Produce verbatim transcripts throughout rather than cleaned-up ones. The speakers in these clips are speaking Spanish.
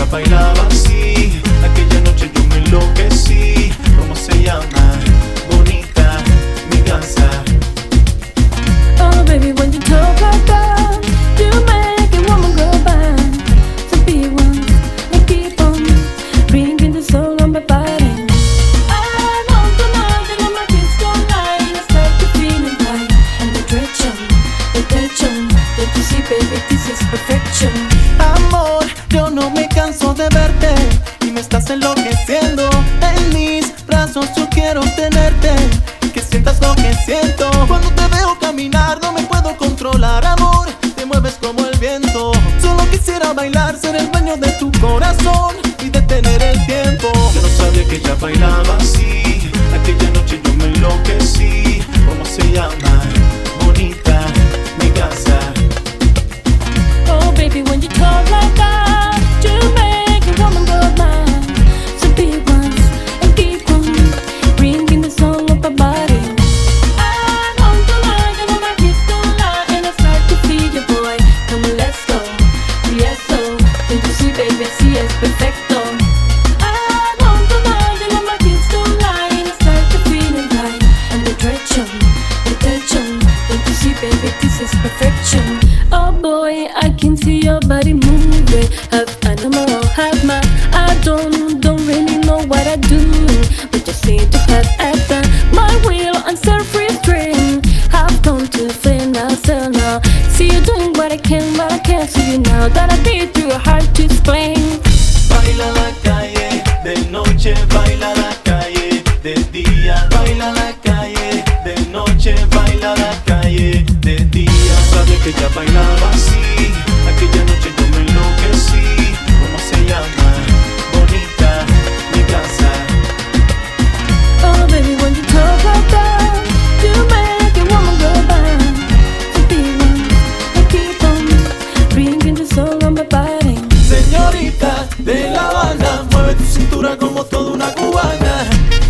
bailaba así. Aquella noche yo me enloquecí. ¿Cómo se llama? Bonita, mi casa. Oh baby, when you talk like that, you make a woman go bad. Some big ones, they keep on bringing the soul on my body. I want to know that all my kids don't lie. I start to feeling right. And the direction, the tension, don't you see baby, this is perfection. Amor, yo no me canso de verte y me estás enloqueciendo. En mis brazos yo quiero tenerte, que sientas lo que siento. Cuando te veo caminar no me puedo controlar, amor, te mueves como el viento. Solo quisiera bailar, ser el dueño de tu corazón y detener el tiempo. Yo no sabía que ella bailaba así. Aquella noche yo me enloquecí. ¿Cómo se llama? Bonita, mi casa. Oh baby, when you talk like that, you make a woman go mad. Some big ones, and keep on bringing the soul of my body. I want to lie, and all my kids don't lie, and I start to feel you, boy. Come on, let's go, yes, so. Don't you see, baby, sí es perfecto. I want to lie, and all my kids don't lie, and I start to feel it right. And the direction, the tension, don't you see, baby, this is perfection. Oh boy, I can see your body moving. Have animal, have my. I don't, don't really know what I do, but just seem to have at the my will and self-restraint. Have come to feel now, so now. See you doing what I can, but I can't see you now. That I did too hard to explain. Baila la calle, de noche baila la calle, de día baila la calle, de noche baila la calle, de día. Sabía que ella bailaba así. Aquella noche yo me enloquecí. ¿Cómo se llama? Bonita, mi casa. Oh baby, when you talk like that, you make a woman go bad. So be one, and keep on bringing the soul on my body. Señorita de La Habana, mueve tu cintura como toda una cubana.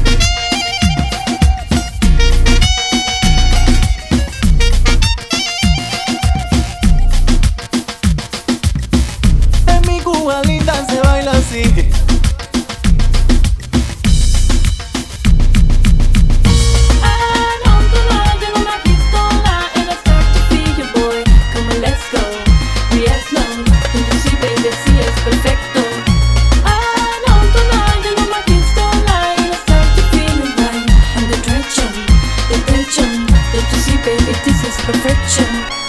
En mi Cuba linda se baila así. I want to lie, and all my kids don't lie, and I start to feel you, boy. Come on, let's go, yes, no. Don't you see, baby, sí es perfecto. I want to lie, and all my kids don't lie, and I start to feel it right. And the direction, the tension, don't you see, baby, this is perfection.